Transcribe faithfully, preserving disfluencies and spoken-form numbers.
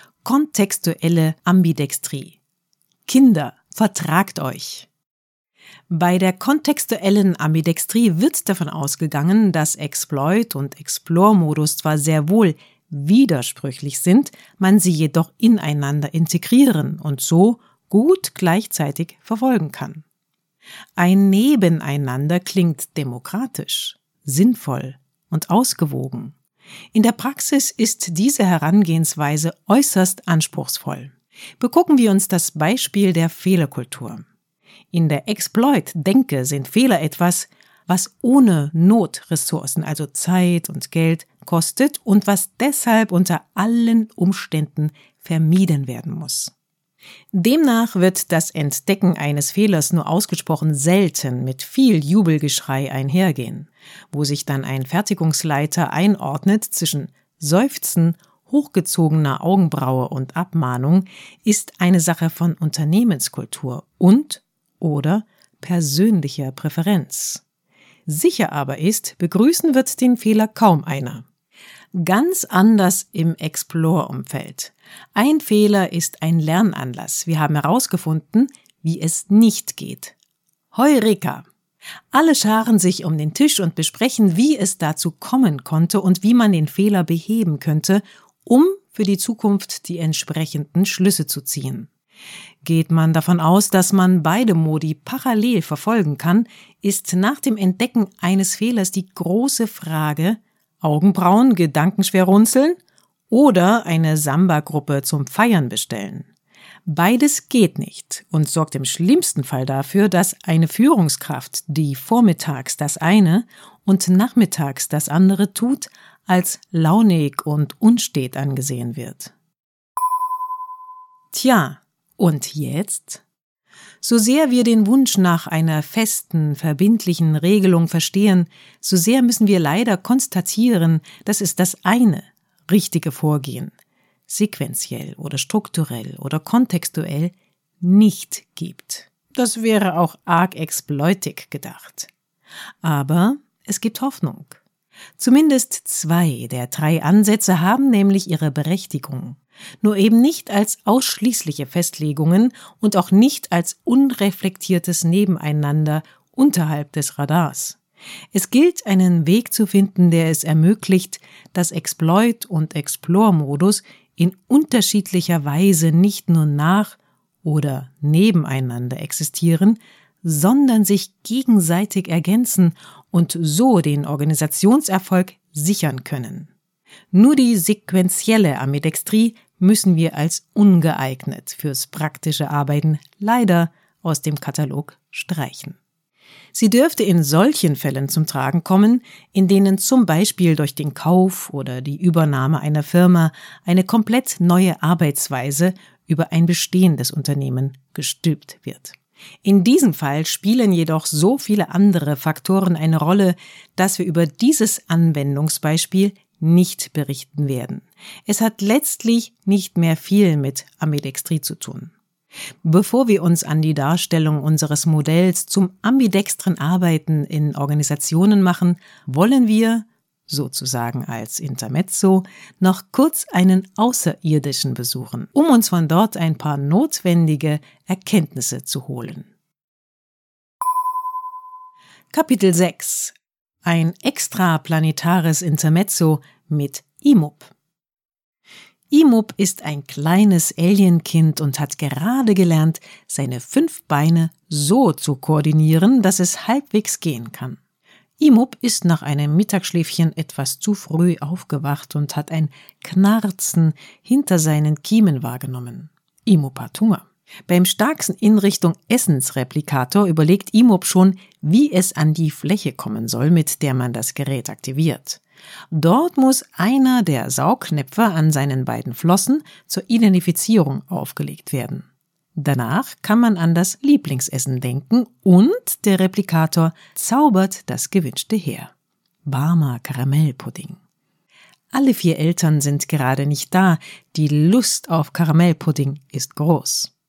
Kontextuelle Ambidextrie. Kinder, vertragt euch! Bei der kontextuellen Ambidextrie wird davon ausgegangen, dass Exploit- und Explore-Modus zwar sehr wohl widersprüchlich sind, man sie jedoch ineinander integrieren und so gut gleichzeitig verfolgen kann. Ein Nebeneinander klingt demokratisch, sinnvoll und ausgewogen. In der Praxis ist diese Herangehensweise äußerst anspruchsvoll. Begucken wir uns das Beispiel der Fehlerkultur. In der Exploit-Denke sind Fehler etwas, was ohne Notressourcen, also Zeit und Geld, kostet und was deshalb unter allen Umständen vermieden werden muss. Demnach wird das Entdecken eines Fehlers nur ausgesprochen selten mit viel Jubelgeschrei einhergehen, wo sich dann ein Fertigungsleiter einordnet zwischen Seufzen, hochgezogener Augenbraue und Abmahnung, ist eine Sache von Unternehmenskultur und oder persönlicher Präferenz. Sicher aber ist, begrüßen wird den Fehler kaum einer. Ganz anders im Explore-Umfeld. Ein Fehler ist ein Lernanlass. Wir haben herausgefunden, wie es nicht geht. Heureka! Alle scharen sich um den Tisch und besprechen, wie es dazu kommen konnte und wie man den Fehler beheben könnte, um für die Zukunft die entsprechenden Schlüsse zu ziehen. Geht man davon aus, dass man beide Modi parallel verfolgen kann, ist nach dem Entdecken eines Fehlers die große Frage: Augenbrauen gedankenschwer runzeln oder eine Samba-Gruppe zum Feiern bestellen. Beides geht nicht und sorgt im schlimmsten Fall dafür, dass eine Führungskraft, die vormittags das eine und nachmittags das andere tut, als launig und unstet angesehen wird. Tja, und jetzt? So sehr wir den Wunsch nach einer festen, verbindlichen Regelung verstehen, so sehr müssen wir leider konstatieren, dass es das eine richtige Vorgehen, sequenziell oder strukturell oder kontextuell, nicht gibt. Das wäre auch arg exploitig gedacht. Aber es gibt Hoffnung. Zumindest zwei der drei Ansätze haben nämlich ihre Berechtigung. Nur eben nicht als ausschließliche Festlegungen und auch nicht als unreflektiertes Nebeneinander unterhalb des Radars. Es gilt, einen Weg zu finden, der es ermöglicht, dass Exploit- und Explore-Modus in unterschiedlicher Weise nicht nur nach oder nebeneinander existieren, sondern sich gegenseitig ergänzen und so den Organisationserfolg sichern können. Nur die sequenzielle Ambidextrie müssen wir als ungeeignet fürs praktische Arbeiten leider aus dem Katalog streichen. Sie dürfte in solchen Fällen zum Tragen kommen, in denen zum Beispiel durch den Kauf oder die Übernahme einer Firma eine komplett neue Arbeitsweise über ein bestehendes Unternehmen gestülpt wird. In diesem Fall spielen jedoch so viele andere Faktoren eine Rolle, dass wir über dieses Anwendungsbeispiel nicht berichten werden. Es hat letztlich nicht mehr viel mit Ambidextrie zu tun. Bevor wir uns an die Darstellung unseres Modells zum ambidextren Arbeiten in Organisationen machen, wollen wir, sozusagen als Intermezzo, noch kurz einen Außerirdischen besuchen, um uns von dort ein paar notwendige Erkenntnisse zu holen. Kapitel sechs. Ein extraplanetares Intermezzo mit I M U P. I M U P ist ein kleines Alienkind und hat gerade gelernt, seine fünf Beine so zu koordinieren, dass es halbwegs gehen kann. I M U P ist nach einem Mittagsschläfchen etwas zu früh aufgewacht und hat ein Knarzen hinter seinen Kiemen wahrgenommen. I M U P hat Hunger. Beim Starksen in Richtung Essensreplikator überlegt I M U P schon, wie es an die Fläche kommen soll, mit der man das Gerät aktiviert. Dort muss einer der Saugnäpfe an seinen beiden Flossen zur Identifizierung aufgelegt werden. Danach kann man an das Lieblingsessen denken und der Replikator zaubert das Gewünschte her. Warmer Karamellpudding. Alle vier Eltern sind gerade nicht da, die Lust auf Karamellpudding ist groß.